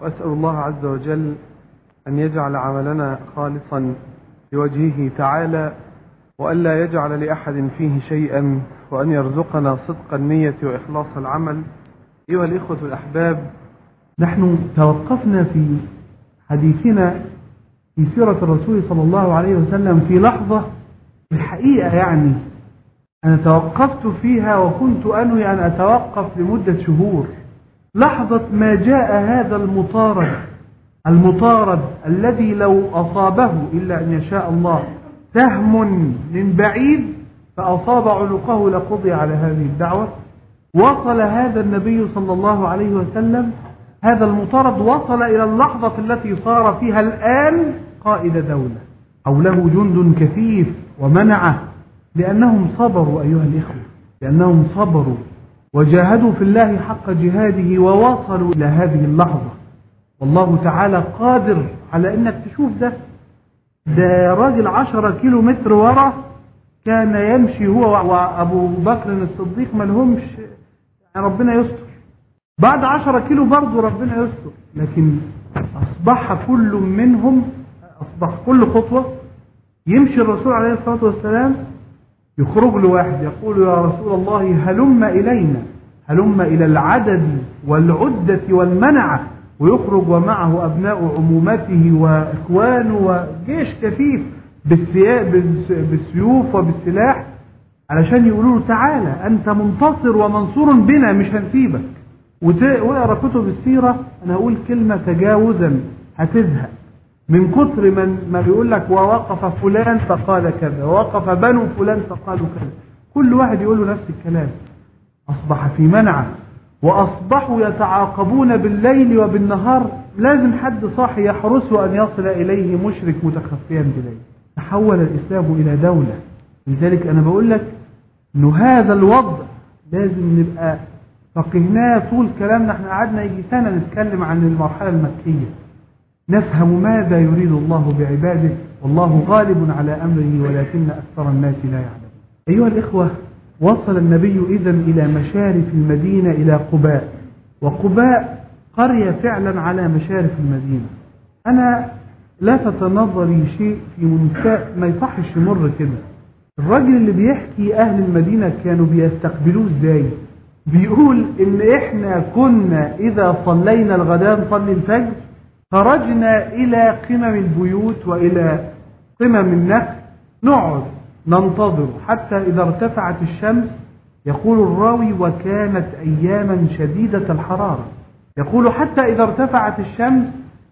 وأسأل الله عز وجل أن يجعل عملنا خالصا لوجهه تعالى، وأن لا يجعل لأحد فيه شيئا، وأن يرزقنا صدق النية وإخلاص العمل. أيها الإخوة الأحباب، نحن توقفنا في حديثنا في سيرة الرسول صلى الله عليه وسلم في لحظة الحقيقة أنا توقفت فيها وكنت أنوي أن أتوقف لمدة شهور. لحظة ما جاء هذا المطارد الذي لو أصابه إلا أن يشاء الله سهم من بعيد فأصاب عنقه لقضي على هذه الدعوة. وصل هذا النبي صلى الله عليه وسلم، هذا المطارد وصل إلى اللحظة التي صار فيها الآن قائد دولة حوله جند كثيف ومنعه، لأنهم صبروا أيها الإخوة، لأنهم صبروا وجاهدوا في الله حق جهاده ووصلوا إلى هذه اللحظة. والله تعالى قادر على أنك تشوف ده راجل 10 كيلومتر ورا كان يمشي هو وأبو بكر الصديق، ما لهمش ربنا يستر، بعد 10 كيلو برضه ربنا يستر، لكن أصبح كل منهم كل خطوة يمشي الرسول عليه الصلاة والسلام يخرج له واحد يقول يا رسول الله هلم إلينا، هلم إلى العدد والعدة والمنعة، ويخرج ومعه أبناء عمومته وإخوانه وجيش كثيف بالسيوف وبالسلاح علشان يقولوا له تعالى أنت منتصر ومنصور بنا، مش هنسيبك. وقرأ كتب السيرة، أنا أقول كلمة تجاوزا هتزهق من كتر ما بيقول لك ووقف فلان فقال كذا، ووقف بنو فلان فقالوا كذا، كل واحد يقول له نفس الكلام. أصبح في منعه، وأصبحوا يتعاقبون بالليل وبالنهار، لازم حد صاحي يحرسه أن يصل إليه مشرك متخفيا بليل. تحول الإسلام إلى دولة. لذلك أنا بقول لك إنه هذا الوضع لازم نبقى فقهناه طول كلامنا. احنا قعدنا يجي سنة نتكلم عن المرحلة المكية، نفهم ماذا يريد الله بعباده، والله غالب على أمره ولكن أكثر الناس لا يعلمون. أيها الإخوة، وصل النبي إذن إلى مشارف المدينة، إلى قباء، وقباء قرية فعلا على مشارف المدينة. أنا لفت نظري شيء في منتهى ما يصحش يمر كده. الراجل اللي بيحكي أهل المدينة كانوا بيستقبلوه إزاي، بيقول إن إحنا كنا إذا صلينا الغداء نصلي الفجر خرجنا إلى قمم البيوت وإلى قمم النخل نقعد ننتظر حتى إذا ارتفعت الشمس. يقول الراوي وكانت أياما شديدة الحرارة، يقول حتى إذا ارتفعت الشمس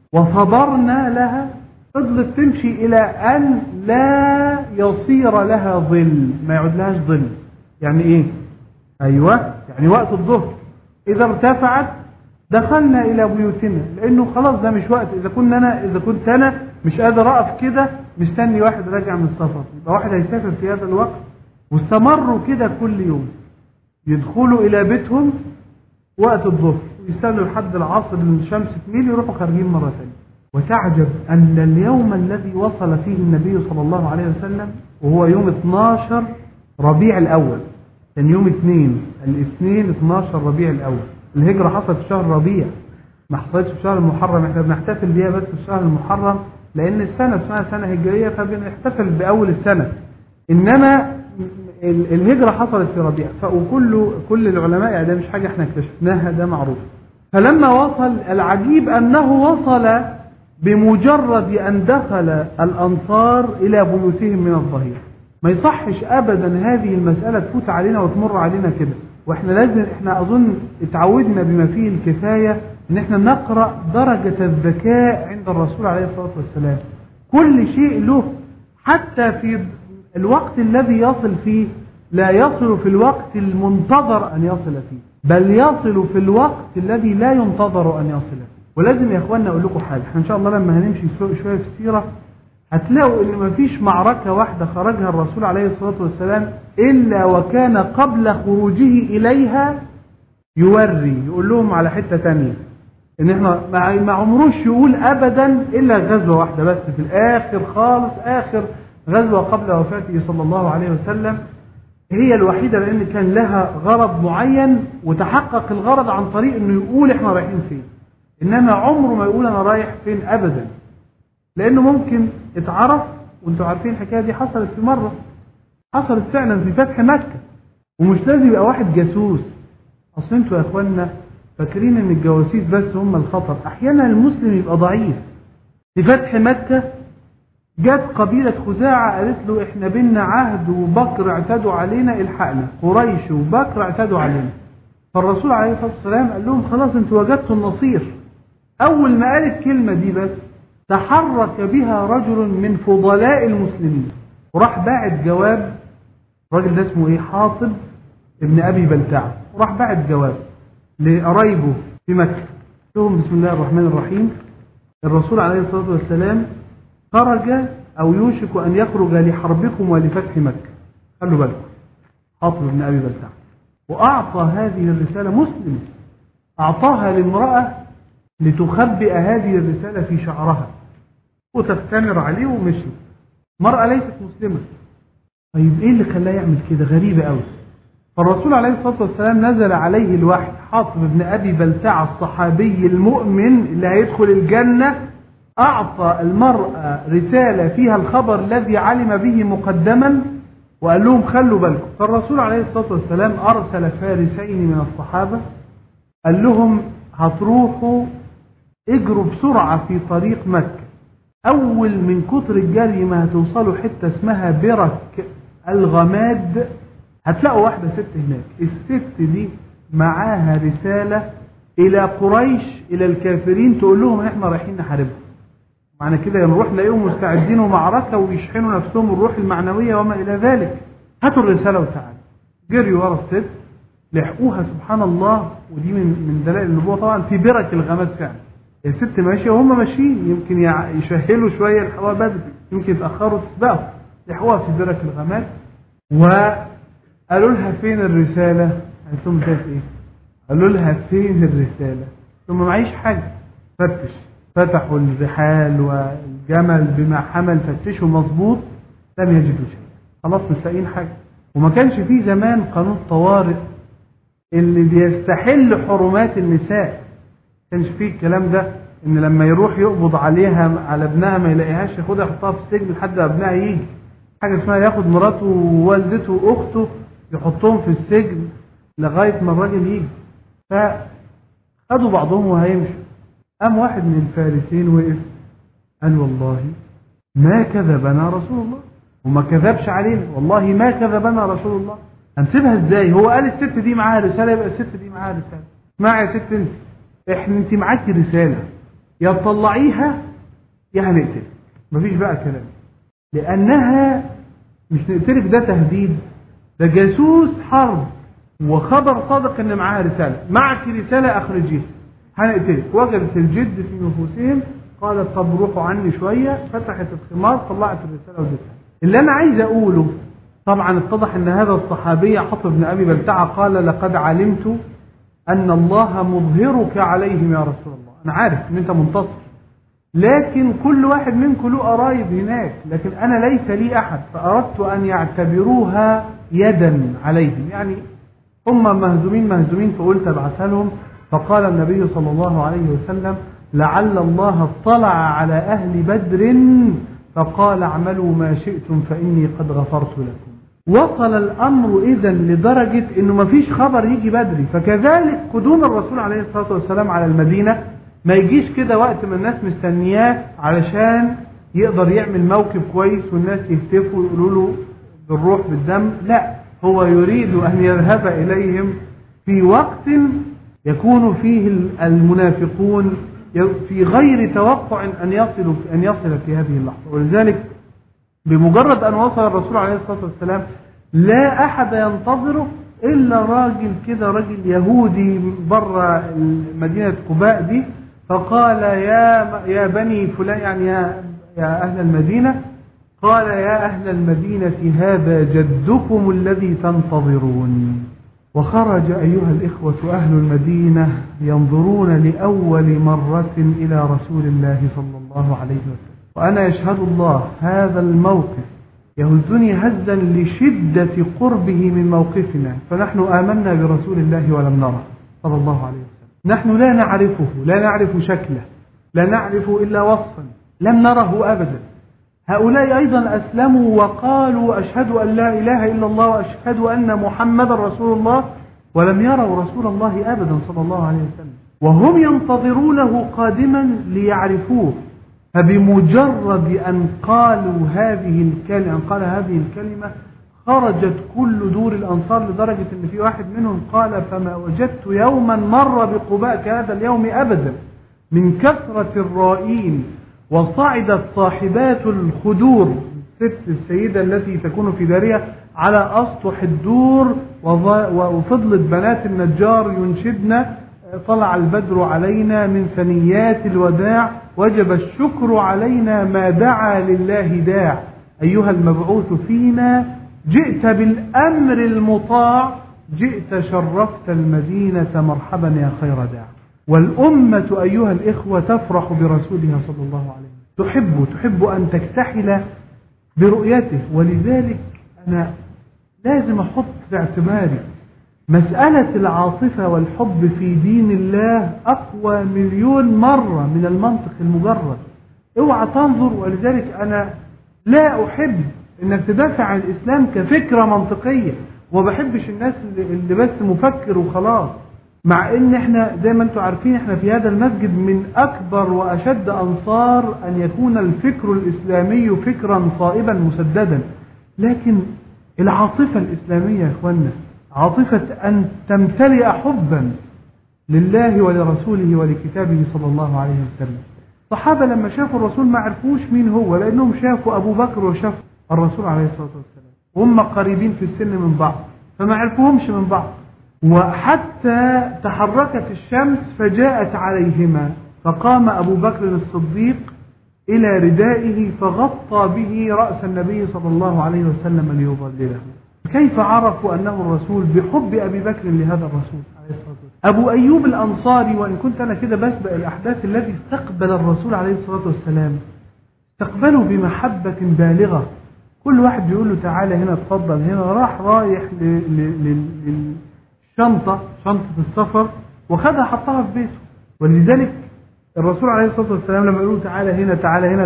وصبرنا لها فضلت تمشي إلى أن لا يصير لها ظل، ما يعود لهاش ظل. يعني إيه؟ أيوة، يعني وقت الظهر إذا ارتفعت دخلنا إلى بيوتنا، لأنه خلاص ده مش وقت. إذا كنت أنا مش قادر أقف كده مستني واحد راجع من السفر، يبقى واحد هيسافر في هذا الوقت. واستمروا كده كل يوم يدخلوا إلى بيتهم وقت الظهر ويستنوا لحد العصر الشمس تميل يروحوا خارجين مرة ثانية. وتعجب أن اليوم الذي وصل فيه النبي صلى الله عليه وسلم وهو يوم 12 ربيع الأول، كان يوم الاثنين 12 ربيع الأول. الهجرة حصلت في شهر ربيع، ما حصلتش في شهر المحرم. احنا بنحتفل بيها بس في شهر المحرم لأن السنة اسمها سنة هجرية، فبنحتفل بأول السنة. إنما الهجرة حصلت في ربيع، كل العلماء ده مش حاجة احنا اكتشفناها، ده معروف. فلما وصل، العجيب أنه وصل بمجرد أن دخل الأنصار إلى بيوتهم من الظهيرة. ما يصحش أبدا هذه المسألة تفوت علينا وتمر علينا كده. احنا أظن اتعودنا بما فيه الكفاية ان احنا نقرأ درجة الذكاء عند الرسول عليه الصلاة والسلام. كل شيء له، حتى في الوقت الذي يصل فيه لا يصل في الوقت المنتظر أن يصل فيه، بل يصل في الوقت الذي لا ينتظر أن يصل فيه. ولازم يا أخواننا أقول لكم حاجة، احنا إن شاء الله لما هنمشي شوية في السيرة هتلاقوا ان مفيش معركة واحدة خرجها الرسول عليه الصلاة والسلام إلا وكان قبل خروجه إليها يقول لهم على حتة تانية، ان احنا ما عمروش يقول أبدا إلا غزوة واحدة بس في الآخر خالص، آخر غزوة قبل وفاته صلى الله عليه وسلم هي الوحيدة، لأن كان لها غرض معين وتحقق الغرض عن طريق انه يقول احنا رايحين فين. إنما عمره ما يقول أنا رايح فين أبدا، لأنه ممكن اتعرف. وانتوا عارفين الحكاية دي حصلت في مرة، حصلت فعلا في فتح مكة. ومش لازم يبقى واحد جاسوس، أصل انتوا يا أخوانا فاكرين إن الجواسيس بس هم الخطر. أحيانا المسلم يبقى ضعيف. في فتح مكة جت قبيلة خزاعة قالت له احنا بينا عهد وبكر اعتدوا علينا، الحقنا. قريش وبكر اعتدوا علينا. فالرسول عليه الصلاة والسلام قال لهم خلاص انتوا وجدتوا النصير. أول ما قال الكلمة دي بس تحرك بها رجل من فضلاء المسلمين وراح باعت جواب. الراجل ده اسمه ايه؟ حاطب ابن أبي بلتعة. وراح باعت جواب لقرايبه في مكة، لهم بسم الله الرحمن الرحيم الرسول عليه الصلاة والسلام خرج أو يوشك أن يخرج لحربكم ولفتح مكة، خلوا بالكم. حاطب ابن أبي بلتعة. وأعطى هذه الرسالة مسلم، أعطاها لامرأة لتخبئ هذه الرسالة في شعرها وتستمر عليه ومشي. مرأة ليست مسلمة. طيب إيه اللي خلاه يعمل كده؟ غريبة أوي. فالرسول عليه الصلاة والسلام نزل عليه الوحي. حاطب ابن أبي بلتعة الصحابي المؤمن اللي هيدخل الجنة أعطى المرأة رسالة فيها الخبر الذي علم به مقدما وقال لهم خلوا بالكم. فالرسول عليه الصلاة والسلام أرسل فارسين من الصحابة قال لهم هتروحوا اجروا بسرعة في طريق مكة. أول من كتر الجري ما هتوصلوا حتة اسمها برك الغماد، هتلاقوا واحدة ست هناك. الست دي معاها رسالة إلى قريش، إلى الكافرين، تقول لهم احنا رايحين نحاربهم. معنى كده نروح نلاقيهم مستعدين ومعركة ويشحنوا نفسهم الروح المعنوية وما إلى ذلك. هاتوا الرسالة وتعالوا. جريوا ورا الست، لحقوها سبحان الله. ودي من دلائل النبوة طبعا في برك الغماد فعلا. الست ماشية وهم ماشيين، يمكن يشهلوا شوية الحواء بدري، يمكن يتأخروا تسبقوا. لحقوها في برك الغماد وقالوا لها فين الرسالة؟ قالت لهم شايف ايه؟ قالوا لها فين الرسالة؟ ثم معيش حاجة. فتحوا الرحال والجمل بما حمل، فتشوا مظبوط، لم يجدوا شيء. خلاص مش لاقيين حاجة. وما كانش فيه زمان قانون طوارئ اللي بيستحل حرمات النساء. ما كانش فيه الكلام ده ان لما يروح يقبض عليها على ابنها ما يلاقيهاش ياخدها يحطها في السجن لحد ابنها يجي. حاجة اسمها ياخد مراته ووالدته واخته يحطهم في السجن لغاية ما الراجل يجي. فخدوا بعضهم وهيمشوا. قام واحد من الفارسين وقف قال والله ما كذبنا رسول الله، وما كذبش علينا، والله ما كذبنا رسول الله. هنسيبها ازاي؟ هو قال الست دي معاها رسالة، يبقى الست دي معاها رسالة. اسمعي يا ست انت معاكي رسالة، يا تطلعيها يا هنقتلك. مفيش بقى كلام، لأنها مش نقتلك ده تهديد، ده جاسوس حرب وخبر صادق ان معاها رسالة. معك رسالة اخرجيها هنقتلك. وجدت الجد في نفوسهم، قالت طب روحوا عني شوية. فتحت الخمار طلعت الرسالة وجدتها. اللي انا عايز اقوله طبعا اتضح ان هذا الصحابي حاطب بن ابي بلتعة قال لقد علمت ان الله مظهرك عليهم يا رسول الله. انا عارف ان انت منتصر، لكن كل واحد منكم له قرايب هناك، لكن انا ليس لي احد، فاردت ان يعتبروها يدا عليهم، يعني هم مهزومين فقلت ابعثها لهم. فقال النبي صلى الله عليه وسلم لعل الله اطلع على أهل بدر فقال اعملوا ما شئتم فإني قد غفرت لكم. وصل الأمر إذن لدرجة إنه ما فيش خبر يجي بدري. فكذلك قدوم الرسول عليه الصلاة والسلام على المدينة ما يجيش كده وقت ما الناس مستنياه علشان يقدر يعمل موكب كويس والناس يهتفوا ويقولوا له بالروح بالدم. لا، هو يريد أن يذهب إليهم في وقت يكون فيه المنافقون في غير توقع أن يصل في هذه اللحظة. ولذلك بمجرد أن وصل الرسول عليه الصلاة والسلام لا أحد ينتظره إلا راجل كده، راجل يهودي بره مدينة قباء دي. فقال يا بني فلان، يعني يا أهل المدينة، قال يا أهل المدينة هذا جدكم الذي تنتظرون. وخرج أيها الإخوة أهل المدينة ينظرون لأول مرة إلى رسول الله صلى الله عليه وسلم. وأنا يشهد الله هذا الموقف يهزني هزا لشدة قربه من موقفنا، فنحن آمنا برسول الله ولم نره صلى الله عليه وسلم. نحن لا نعرفه، لا نعرف شكله، لا نعرف إلا وصفا، لم نره أبدا. هؤلاء أيضا أسلموا وقالوا أشهد أن لا إله إلا الله وأشهد أن محمد رسول الله، ولم يروا رسول الله أبدا صلى الله عليه وسلم، وهم ينتظرونه قادما ليعرفوه. فبمجرد أن قالوا هذه الكلمة خرجت كل دور الأنصار، لدرجة أن في واحد منهم قال فما وجدت يوما مر بقباء كهذا اليوم أبدا، من كثرة الرائين. وصعدت صاحبات الخدور، السيدة التي تكون في دارها، على أسطح الدور، وفضلت بنات النجار ينشدن طلع البدر علينا من ثنيات الوداع، وجب الشكر علينا ما دعا لله داع، أيها المبعوث فينا جئت بالأمر المطاع، جئت شرفت المدينة مرحبا يا خير داع. والأمة أيها الإخوة تفرح برسولها صلى الله عليه وسلم، تحب أن تكتحل برؤيته. ولذلك أنا لازم أحط في اعتباري مسألة العاطفة والحب في دين الله أقوى مليون مرة من المنطق المجرد. اوعى تنظر. ولذلك أنا لا أحب أنك تدافع عن الإسلام كفكرة منطقية، وما بحبش الناس اللي بس مفكر وخلاص. مع ان احنا زي ما انتم عارفين احنا في هذا المسجد من اكبر واشد انصار ان يكون الفكر الاسلامي فكرا صائبا مسددا، لكن العاطفة الاسلامية يا اخوانا عاطفة ان تمتلئ حبا لله ولرسوله ولكتابه صلى الله عليه وسلم. الصحابة لما شافوا الرسول ما عرفوش مين هو، لانهم شافوا ابو بكر وشافوا الرسول عليه الصلاة والسلام، وهم قريبين في السن من بعض فما عرفوهمش من بعض. وحتى تحركت الشمس فجاءت عليهما، فقام أبو بكر الصديق إلى ردائه فغطى به رأس النبي صلى الله عليه وسلم ليظلله. كيف عرفوا أنه الرسول؟ بحب أبي بكر لهذا الرسول عليه الصلاة والسلام. أبو أيوب الأنصاري، وإن كنت أنا كده بسبق الأحداث التي استقبل الرسول عليه الصلاة والسلام، استقبله بمحبة بالغة. كل واحد بيقول له تعالى هنا اتفضل هنا، رايح شنطة السفر وخدها حطها في بيته. ولذلك الرسول عليه الصلاة والسلام لما يقولوا تعالى هنا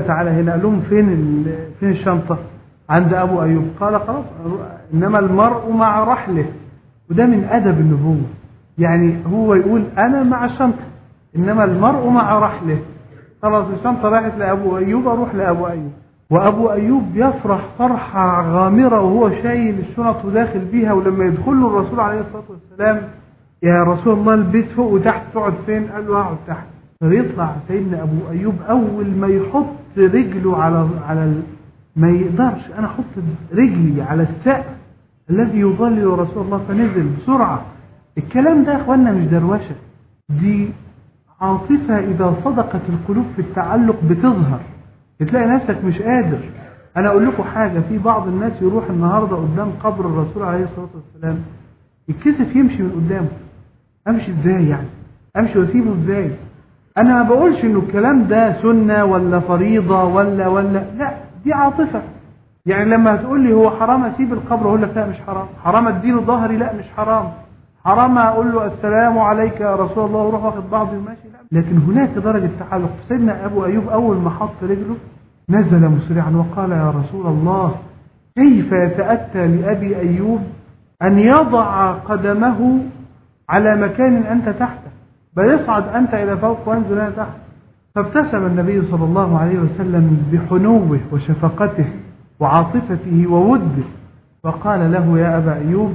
قال لهم فين الشنطة؟ عند أبو أيوب. قال خلاص، إنما المرء مع رحله. وده من أدب النبوة، يعني هو يقول أنا مع الشنطة إنما المرء مع رحله. خلاص الشنطة راحت لأبو أيوب، أروح لأبو أيوب. وأبو أيوب يفرح فرحة غامرة وهو شايل الشنط وداخل بيها. ولما يدخل له الرسول عليه الصلاة والسلام يا رسول الله البيت فوق وتحت، تقعد فين؟ قال له اقعد تحت. فيطلع سيدنا أبو أيوب أول ما يحط رجله على ما يقدرش أنا أحط رجلي على السقف الذي يظلل رسول الله، فنزل بسرعة. الكلام ده يا أخوانا مش دروشة، دي عاطفة إذا صدقت القلوب في التعلق بتظهر، بتلاقي نفسك مش قادر. أنا أقول لكم حاجة، في بعض الناس يروح النهاردة قدام قبر الرسول عليه الصلاة والسلام يتكسف يمشي من قدامه. أمشي إزاي يعني؟ أمشي وأسيبه إزاي؟ أنا ما بقولش إنه الكلام ده سنة ولا فريضة ولا لا، دي عاطفة. يعني لما هتقول لي هو حرام أسيب القبر أقول لك لا مش حرام. حرام أديله ظهري؟ لا مش حرام. حرام أقول له السلام عليك يا رسول الله وروح واخد بعضي وماشي؟ لا. لكن هناك درجة تعلق. سيدنا أبو أيوب أول ما حط رجله نزل مسرعا وقال يا رسول الله كيف يتأتى لأبي أيوب أن يضع قدمه على مكان أنت تحته، بل يصعد أنت إلى فوق وانزل أنا تحت. فابتسم النبي صلى الله عليه وسلم بحنوه وشفقته وعاطفته ووده، وقال له يا أبا أيوب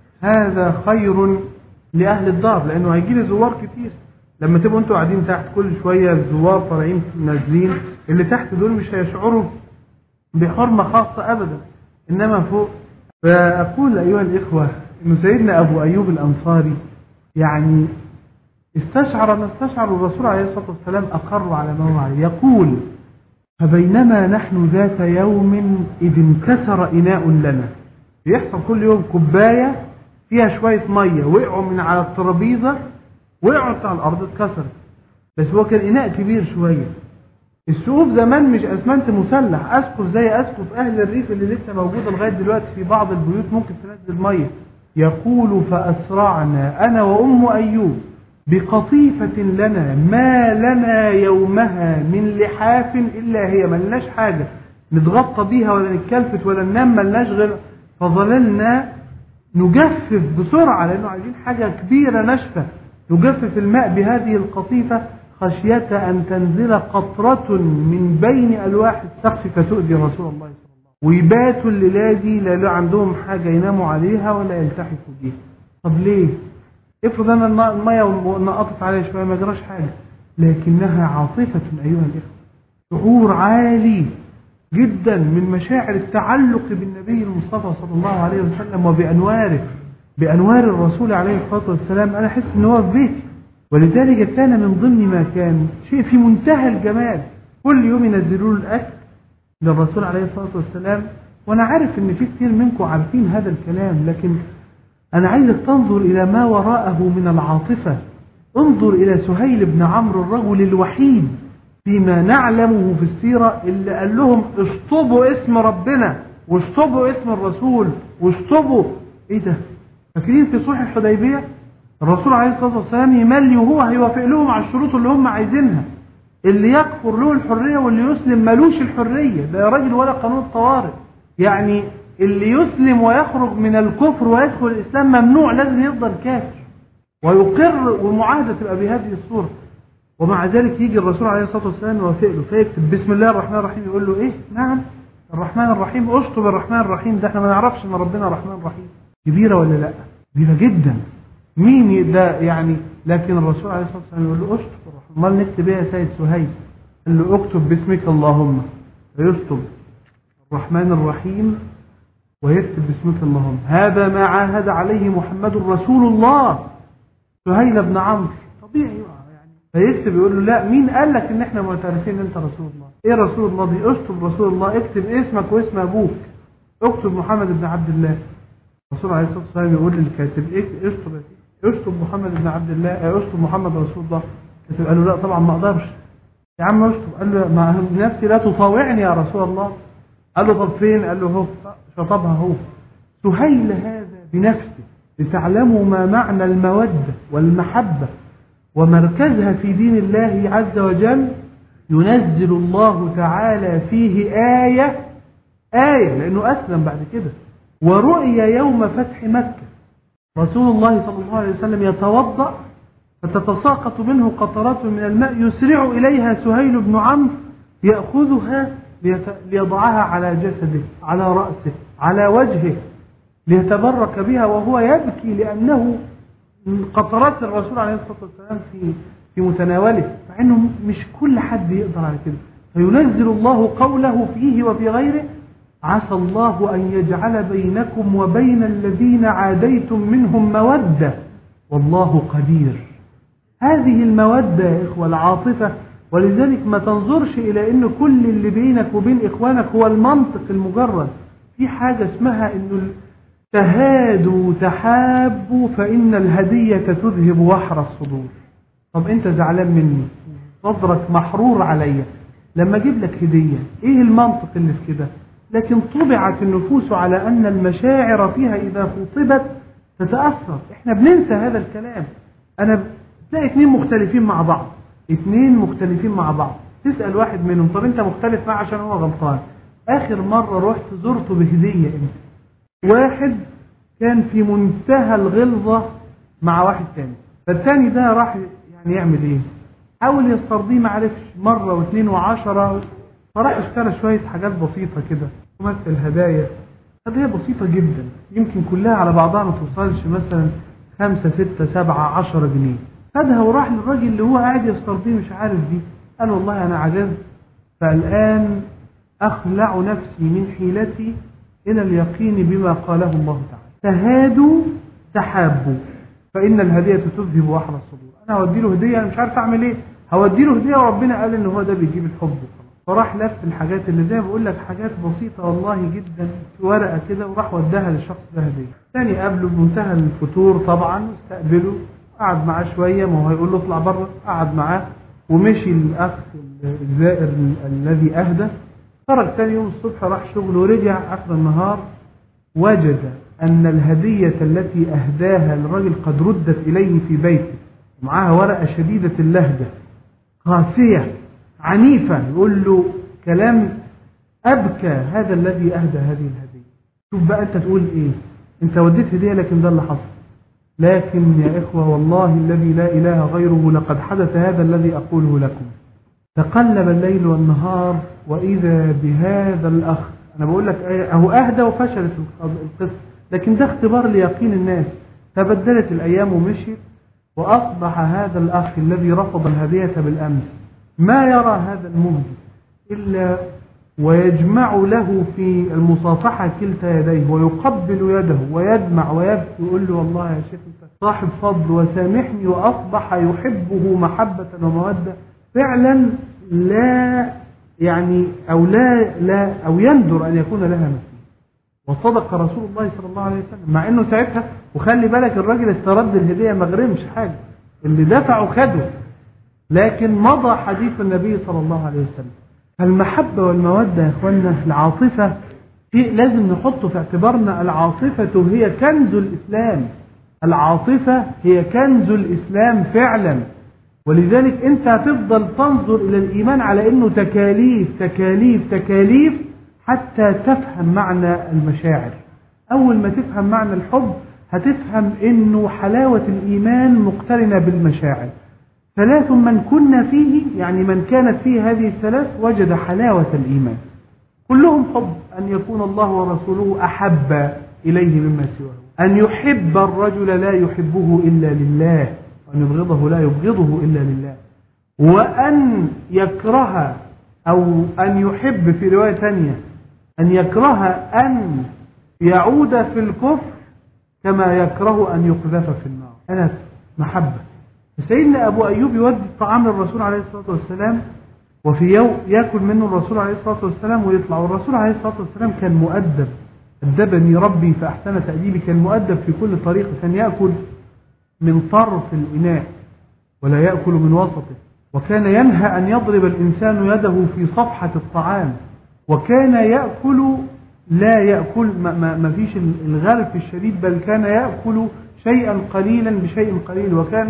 هذا خير لأهل الدار، لأنه هيجي لي زوار كتير. لما تبقوا انتوا قاعدين تحت كل شوية الزوار طالعين نازلين، اللي تحت دول مش هيشعروا بحرمة خاصة أبدا، إنما فوق. فأقول أيها الإخوة إن سيدنا أبو أيوب الأنصاري يعني استشعر ما استشعر الرسول عليه الصلاة والسلام، أقر على ما هو عليه. يقول فبينما نحن ذات يوم إذ انكسر إناء لنا. بيحصل كل يوم كوباية فيها شوية مية وقعوا من على الترابيزة، وقعوا على الأرض اتكسرت، بس هو كان إناء كبير شوية. السقوف زمان مش أسمنت مسلح، أسقف زي أسقف أهل الريف اللي لسه موجودة لغاية دلوقتي في بعض البيوت ممكن تنزل مية. يقول فأسرعنا أنا وأم أيوب بقطيفة لنا ما لنا يومها من لحاف إلا هي، ما لناش حاجة نتغطى بيها ولا نتكلفت ولا ننام، ما لناش غير، فظللنا نجفف بسرعة لأنه عايزين حاجة كبيرة ناشفة، نجفف الماء بهذه القطيفة خشية أن تنزل قطرة من بين ألواح السقف فتؤذي رسول الله صلى الله عليه وسلم، ويباتوا الليلة دي لا عندهم حاجة يناموا عليها ولا يلتحفوا بيها. طب ليه؟ افرض أنا المية نقطت عليها شوية ما جراش حاجة، لكنها عاطفة أيها الإخوة، شعور عالي جدا من مشاعر التعلق بالنبي المصطفى صلى الله عليه وسلم وبأنواره، بأنوار الرسول عليه الصلاة والسلام. أنا أحس إن هو في بيتي، ولذلك كان من ضمن ما كان شيء في منتهى الجمال، كل يوم ينزلوا له الأكل للرسول عليه الصلاة والسلام. وأنا عارف إن في كثير منكم عارفين هذا الكلام، لكن أنا عايزك تنظر إلى ما وراءه من العاطفة. انظر إلى سهيل بن عمرو الرجل الوحيد فيما نعلمه في السيرة اللي قال لهم اشطبوا اسم ربنا واشطبوا اسم الرسول واشطبوا. ايه ده؟ فاكرين في صلح الحديبية الرسول عليه الصلاة والسلام يملي وهو هيوافق لهم على الشروط اللي هم عايزينها، اللي يكفر له الحرية واللي يسلم ملوش الحرية، ده يا راجل ولا قانون الطوارئ، يعني اللي يسلم ويخرج من الكفر ويدخل الإسلام ممنوع، لازم يفضل كافر ويقر، والمعاهدة تبقى بهذه الصورة. ومع ذلك يجي الرسول عليه الصلاة والسلام يوافق له، فيكتب بسم الله الرحمن الرحيم، يقول له ايه؟ نعم الرحمن الرحيم، اشطب الرحمن الرحيم، ده احنا ما نعرفش ان ربنا الرحمن الرحيم. كبيرة ولا لا؟ كبيرة جدا. مين ده يعني؟ لكن الرسول عليه الصلاة والسلام يقول له اشطب الرحمن. امال نكتب ايه يا سيد سهيل؟ قال له اكتب باسمك اللهم، فيشطب الرحمن الرحيم ويكتب باسمك اللهم. هذا ما عاهد عليه محمد رسول الله. سهيل بن عمرو طبيعي فيكتب يقول له لا، مين قال لك ان احنا معترفين ان انت رسول الله؟ ايه رسول الله دي؟ اشطب رسول الله، اكتب اسمك واسم ابوك، اكتب محمد بن عبد الله. الرسول عليه الصلاه والسلام يقول للكاتب اشطب محمد بن عبد الله، اشطب محمد رسول الله. الكاتب قال له لا طبعا ما اقدرش يا عم اشطب. قال له مع نفسي لا تطاوعني يا رسول الله. قال له طب فين؟ قال له هو شطبها هو. سهيل هذا بنفسه لتعلموا ما معنى الموده والمحبه ومركزها في دين الله عز وجل. ينزل الله تعالى فيه آية لأنه أسلم بعد كده، ورؤيا يوم فتح مكة رسول الله صلى الله عليه وسلم يتوضأ فتتساقط منه قطرات من الماء، يسرع إليها سهيل بن عمرو يأخذها ليضعها على جسده، على رأسه، على وجهه، ليتبرك بها وهو يبكي، لأنه قطرات الرسول عليه الصلاة والسلام في متناوله، مع انه مش كل حد يقدر على كده. فينزل الله قوله فيه وفي غيره: عسى الله أن يجعل بينكم وبين الذين عاديتم منهم مودة والله قدير. هذه المودة يا إخوة العاطفة. ولذلك ما تنظرش إلى أن كل اللي بينك وبين إخوانك هو المنطق المجرد. في حاجة اسمها أنه تهادوا تحابوا فإن الهدية تذهب وحر الصدور. طب أنت زعلان مني، صدرك محرور عليا لما أجيب لك هدية، إيه المنطق اللي في كده؟ لكن طبعت النفوس على أن المشاعر فيها إذا خطبت تتأثر. إحنا بننسى هذا الكلام. أنا تلاقي اثنين مختلفين مع بعض، تسأل واحد منهم طب أنت مختلف معه عشان هو غلطان. آخر مرة رحت زرته بهدية أنت. واحد كان في منتهى الغلظة مع واحد تاني، فالتاني ده راح يعني يعمل ايه؟ حاول يسترضيه، ما عرفش، مرة واثنين وعشرة، فراح اشترى شوية حاجات بسيطة كده، مثل هدايا بسيطة جدا، يمكن كلها على بعضها ما توصلش مثلا 5 6 7 10 جنيه. خدها وراح للراجل اللي هو قاعد يسترضيه مش عارف دي، قال والله انا عجزت، فالآن اخلع نفسي من حيلتي إلى اليقين بما قاله الله تعالى: تهادوا تحابوا فإن الهدية تذهب وحر الصدور. أنا هودي له هدية، أنا مش عارف أعمل إيه، هودي له هدية وربنا قال إن هو ده بيجيب الحب. فراح لف الحاجات اللي زي ما بقول لك، حاجات بسيطة والله جدا في ورقة كده، وراح وداها للشخص ده هدية. ثاني قابله بمنتهى الفتور طبعا، استقبله، قعد معاه شوية، ما هو هيقول له اطلع بره، قعد معاه ومشي الأخ الزائر الذي أهدى. خرج ثاني يوم الصبح راح شغله، ورجع آخر النهار وجد أن الهدية التي أهداها الرجل قد ردت إليه في بيته، ومعاها ورقة شديدة اللهجة قاسية عنيفة، يقول له كلام أبكى هذا الذي أهدى هذه الهدية. شوف بقى أنت تقول إيه؟ أنت وديت هدية لكن ده اللي حصل. لكن يا إخوة والله الذي لا إله غيره لقد حدث هذا الذي أقوله لكم. تقلب الليل والنهار وإذا بهذا الأخ، أنا بقول لك أهو أهدى وفشلت القصة، لكن ده اختبار ليقين الناس. تبدلت الأيام ومشيت، وأصبح هذا الأخ الذي رفض الهدية بالأمس ما يرى هذا المهدي إلا ويجمع له في المصافحة كلتا يديه ويقبل يده ويدمع ويبكي ويقول له والله يا شيخ أنت صاحب فضل وسامحني، وأصبح يحبه محبة ومودة فعلا لا يعني أو يندر أن يكون لها مثيل. وصدق رسول الله صلى الله عليه وسلم، مع أنه ساعتها، وخلي بالك الراجل استرد الهدية ما غرمش حاجة، اللي دفعه خده، لكن مضى حديث النبي صلى الله عليه وسلم. المحبة والمودة يا إخواننا، العاطفة شيء لازم نحطه في اعتبارنا. العاطفة هي كنز الإسلام، العاطفة هي كنز الإسلام فعلا. ولذلك أنت هتفضل تنظر إلى الإيمان على أنه تكاليف تكاليف تكاليف حتى تفهم معنى المشاعر. أول ما تفهم معنى الحب هتفهم أنه حلاوة الإيمان مقترنة بالمشاعر. ثلاث من كنا فيه، يعني من كانت فيه هذه الثلاث وجد حلاوة الإيمان. كلهم حب، أن يكون الله ورسوله أحب إليه مما سواه، أن يحب الرجل لا يحبه إلا لله، وأن يبغضه لا يبغضه إلا لله، وأن يكره أو أن يحب في رواية ثانية أن يكره أن يعود في الكفر كما يكره أن يقذف في النار. أنا محبة. سيدنا أبو أيوب يودي الطعام للرسول عليه الصلاة والسلام، وفي يوم يأكل منه الرسول عليه الصلاة والسلام ويطلع. والرسول عليه الصلاة والسلام كان مؤدب، أدبني ربي فأحسن تأديبي، كان مؤدب في كل طريقة. كان يأكل من طرف الإناء ولا يأكل من وسطه، وكان ينهى أن يضرب الإنسان يده في صفحة الطعام، وكان يأكل لا يأكل ما فيش الغرف الشديد، بل كان يأكل شيئا قليلا بشيء قليل، وكان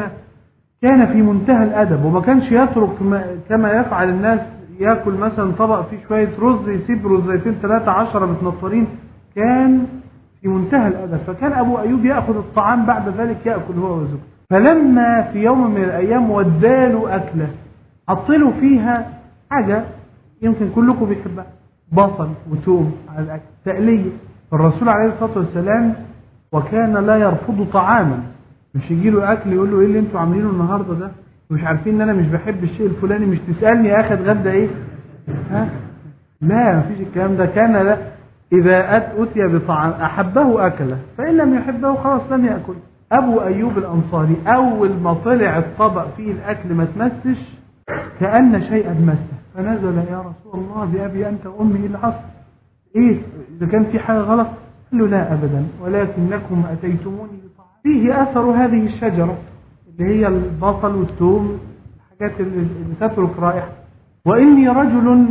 في منتهى الأدب. وما كانش يترك كما يفعل الناس، يأكل مثلا طبق فيه شوية رز يسيب رزيتين 13 متنطرين. كان في منتهى الأدب. فكان أبو أيوب يأخذ الطعام بعد ذلك يأكل هو وزوجته. فلما في يوم من الأيام وداله أكلة حطله فيها حاجة يمكن كلكم بيحبها، بصل وتوم على الأكل، تقلية. الرسول عليه الصلاة والسلام وكان لا يرفض طعاما، مش يجي له أكل يقول له إيه اللي أنتوا عاملينه النهاردة ده؟ مش عارفين إن أنا مش بحب الشيء الفلاني، مش تسألني يا أخي اتغدى إيه؟ ها؟ لا، مفيش الكلام ده. كان لا، إذا أتي بطعام أحبه أكله، فإن لم يحبه خلاص لم يأكل. أبو أيوب الأنصاري أول ما طلع الطبق فيه الأكل ما تمسش كأن شيئا مسه، فنزل يا رسول الله بأبي أنت وأمي، إيه اللي حصل؟ إيه إذا كان في حاجة غلط؟ قال له لا أبدا، ولكنكم أتيتموني بطعام فيه أثر هذه الشجرة اللي هي البصل والثوم، الحاجات اللي تترك رائحة، وإني رجل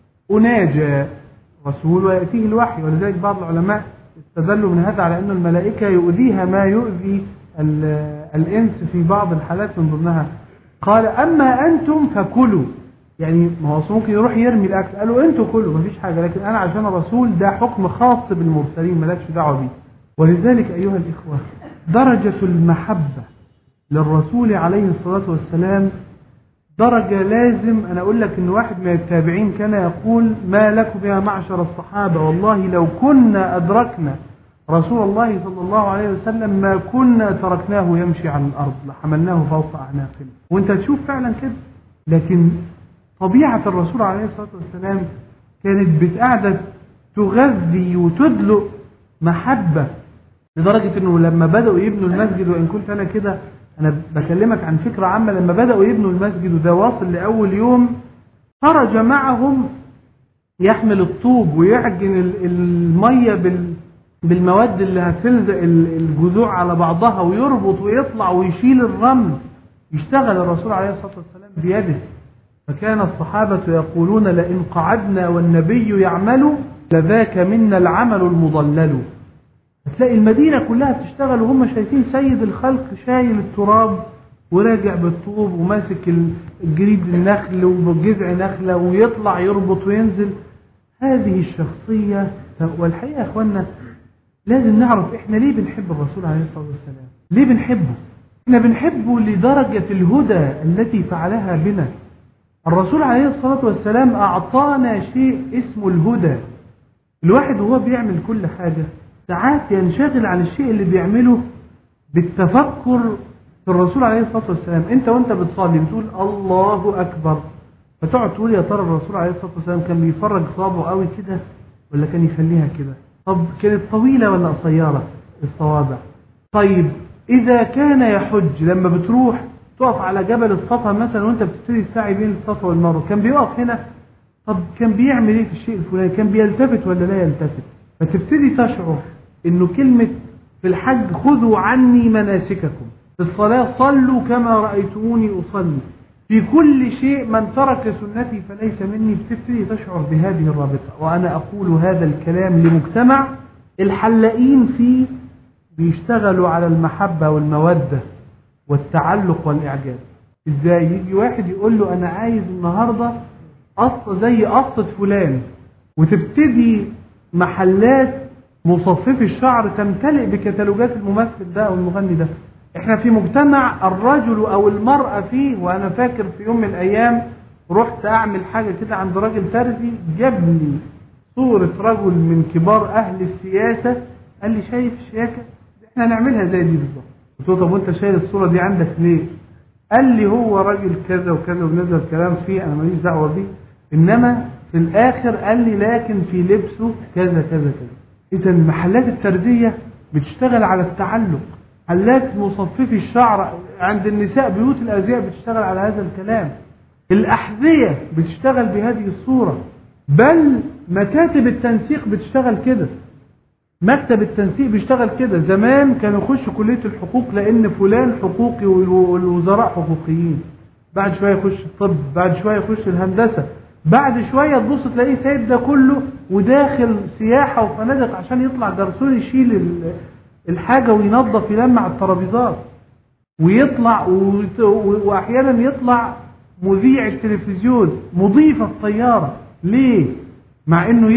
أناجى رسول ويأتيه الوحي. ولذلك بعض العلماء استدلوا من هذا على أن الملائكة يؤذيها ما يؤذي الإنس في بعض الحالات، من ضمنها قال أما أنتم فكلوا. يعني ما هو ممكن يروح يرمي الأكل، قالوا أنتم كلوا مفيش حاجة، لكن أنا عشان الرسول ده حكم خاص بالمرسلين مالكش دعوة بيه. ولذلك أيها الإخوة، درجة المحبة للرسول عليه الصلاة والسلام درجة لازم. أنا أقول لك إن واحد من التابعين كان يقول ما لكم يا معشر الصحابة، والله لو كنا أدركنا رسول الله صلى الله عليه وسلم ما كنا تركناه يمشي على الأرض لحملناه فوق أعناقنا. وأنت تشوف فعلا كده. لكن طبيعة الرسول عليه الصلاة والسلام كانت بتقعد تغذي وتدلق محبة، لدرجة إنه لما بدأوا يبنوا المسجد، وإن كنت أنا كده أنا بكلمك عن فكرة عامة، لما بدأوا يبنوا المسجد وده واصل لأول يوم، خرج معهم يحمل الطوب ويعجن المية بالمواد اللي هتلزق الجذوع على بعضها، ويربط ويطلع ويشيل الرمل. يشتغل الرسول عليه الصلاة والسلام بيده. فكان الصحابة يقولون لئن قعدنا والنبي يعمل لذاك منا العمل المضلل. هتلاقي المدينة كلها بتشتغل وهم شايفين سيد الخلق شايل التراب وراجع بالطوب وماسك الجريد النخل وجذع نخلة ويطلع يربط وينزل. هذه الشخصية. والحقيقة يا اخوانا لازم نعرف احنا ليه بنحب الرسول عليه الصلاة والسلام. ليه بنحبه؟ احنا بنحبه لدرجة الهدى التي فعلها بنا. الرسول عليه الصلاة والسلام أعطانا شيء اسمه الهدى. الواحد وهو بيعمل كل حاجة ساعات ينشغل عن الشيء اللي بيعمله بالتفكر في الرسول عليه الصلاة والسلام. انت وانت بتصلي بتقول الله أكبر، فتقعد تقول يا ترى الرسول عليه الصلاة والسلام كان بيفرج صابعه قوي كده ولا كان يخليها كده؟ طب كانت طويلة ولا قصيرة الصوابع؟ طيب إذا كان يحج لما بتروح تقف على جبل الصفا مثلا وانت بتبتدي السعي بين الصفا والمروة، كان بيقف هنا؟ طب كان بيعمل ايه في الشيء الفلاني؟ كان بيلتفت ولا لا يلتفت؟ فتبتدي تشعر انه كلمة في الحج خذوا عني مناسككم، في الصلاة صلوا كما رأيتموني أصلي، في كل شيء من ترك سنتي فليس مني. بتبتدي تشعر بهذه الرابطة. وأنا أقول هذا الكلام لمجتمع الحلاقين فيه بيشتغلوا على المحبة والمودة والتعلق والإعجاب. إزاي يجي واحد يقول له أنا عايز النهاردة قصة زي قصة فلان، وتبتدي محلات مصففي الشعر تمتلئ بكتالوجات الممثل ده أو المغني ده. احنا في مجتمع الرجل او المرأة فيه. وانا فاكر في يوم من الايام رحت اعمل حاجة كده عند راجل ترزي، جاب لي صورة رجل من كبار اهل السياسة، قال لي شايف الشياكة احنا نعملها زي دي بالظبط. قلت له طب وانت شايل الصورة دي عندك ليه؟ قال لي هو راجل كذا وكذا ونزل كلام فيه انا ماليش دعوة بيه، انما في الاخر قال لي لكن في لبسه كذا كذا كذا. اذا محلات الترزية بتشتغل على التعلق، محلات مصففي الشعر عند النساء بيوت الازياء بتشتغل على هذا الكلام، الأحذية بتشتغل بهذه الصورة، بل مكاتب التنسيق بتشتغل كده. مكتب التنسيق بيشتغل كده. زمان كانوا يخشوا كلية الحقوق لأن فلان حقوقي والوزراء حقوقيين، بعد شوية يخش الطب، بعد شوية يخش الهندسة، بعد شوية تبص تلاقيه سايب ده كله وداخل سياحة وفنادق عشان يطلع جرسون يشيل الحاجة وينظف يلمع الترابيزات، ويطلع وأحيانا يطلع مذيع التلفزيون، مضيف الطيارة. ليه؟ مع انه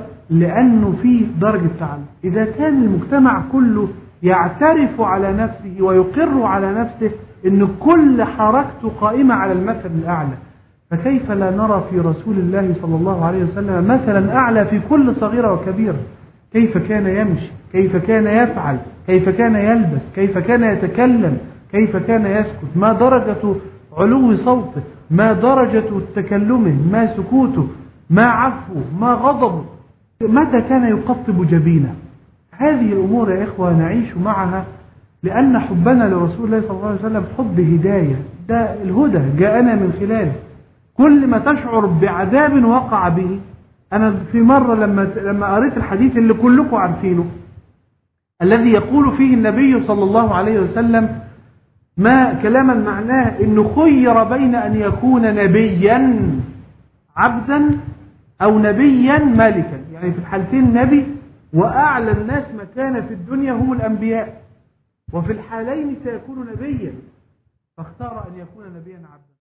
لأنه فيه درجة تعلم. إذا كان المجتمع كله يعترف على نفسه ويقر على نفسه أن كل حركته قائمة على المثل الأعلى، فكيف لا نرى في رسول الله صلى الله عليه وسلم مثلا أعلى في كل صغيرة وكبيرة؟ كيف كان يمشي، كيف كان يفعل، كيف كان يلبس، كيف كان يتكلم، كيف كان يسكت، ما درجة علو صوته، ما درجة تكلمه، ما سكوته، ما عفوه، ما غضبه، متى كان يقطب جبينه. هذه الأمور يا إخوة نعيش معها لأن حبنا لرسول الله صلى الله عليه وسلم حب هداية. ده الهدى جاءنا من خلاله. كل ما تشعر بعذاب وقع به. أنا في مرة لما قريت الحديث اللي كلكم عارفينه الذي يقول فيه النبي صلى الله عليه وسلم ما كلاما معناه إنه خير بين أن يكون نبيا عبدا أو نبيا ملكا، يعني في الحالتين نبي وأعلى الناس مكانة في الدنيا هم الأنبياء، وفي الحالين سيكون نبيا، فاختار أن يكون نبيا عبدا.